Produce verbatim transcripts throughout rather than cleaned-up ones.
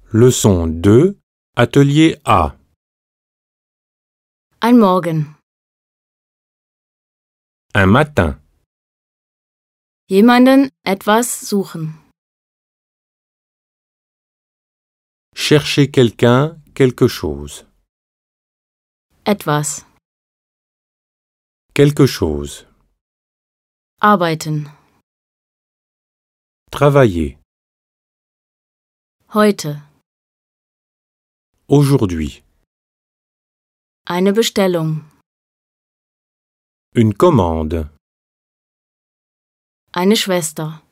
Leçon deux, atelier A. Ein Morgen. Un matin. Jemanden etwas suchen. Chercher quelqu'un, quelque chose. Etwas. Quelque chose. Arbeiten. Travailler. Heute. Aujourd'hui. Eine Bestellung. Une commande. Eine Schwester.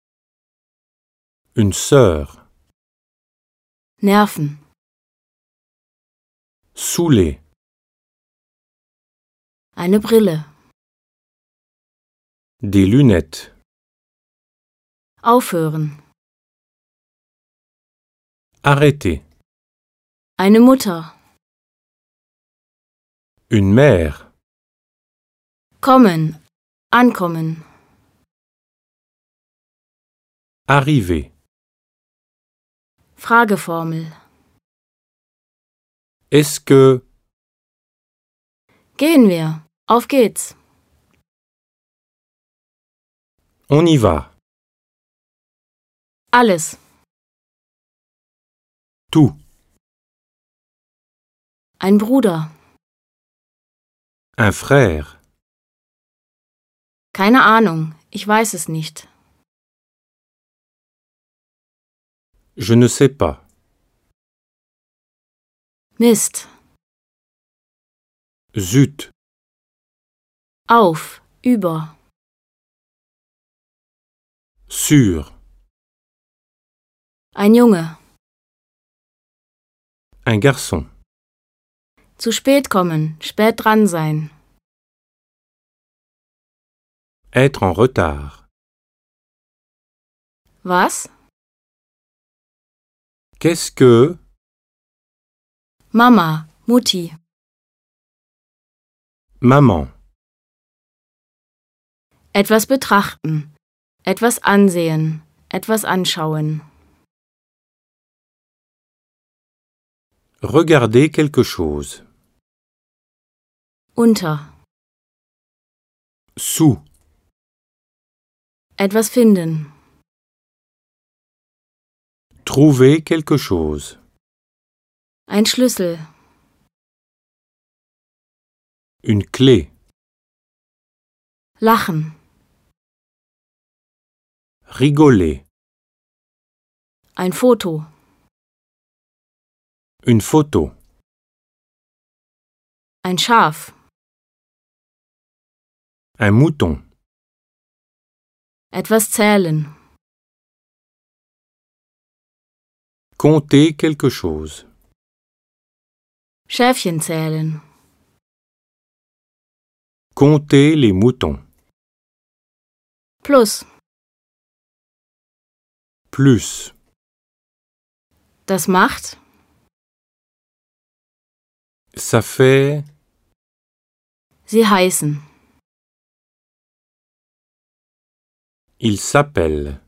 Une sœur. Nerven. Saouler. Eine Brille. Des lunettes. Aufhören. Arrêter. Eine Mutter. Une mère. Kommen. Ankommen. Arriver. Frageformel. Est-ce que... Gehen wir. Auf geht's. On y va. Alles. Tout. Ein Bruder. Un frère. Keine Ahnung. Ich weiß es nicht. Je ne sais pas. Mist. Zut. Auf. Über. Sûr. Ein Junge. Un garçon. Zu spät kommen. Spät dran sein. Être en retard. Was? Qu'est-ce que... Mama. Mutti. Maman. Etwas betrachten. Etwas ansehen. Etwas anschauen. Regarder quelque chose. Unter. Sous. Etwas finden. Trouver quelque chose. Ein Schlüssel. Une clé. Lachen. Rigoler. Ein Foto. Une photo. Ein Schaf. Un mouton. Etwas zählen. Compter quelque chose. Schäfchen zählen. Compter les moutons. Plus. Plus. Das macht. Ça fait... Sie heißen. Il s'appelle.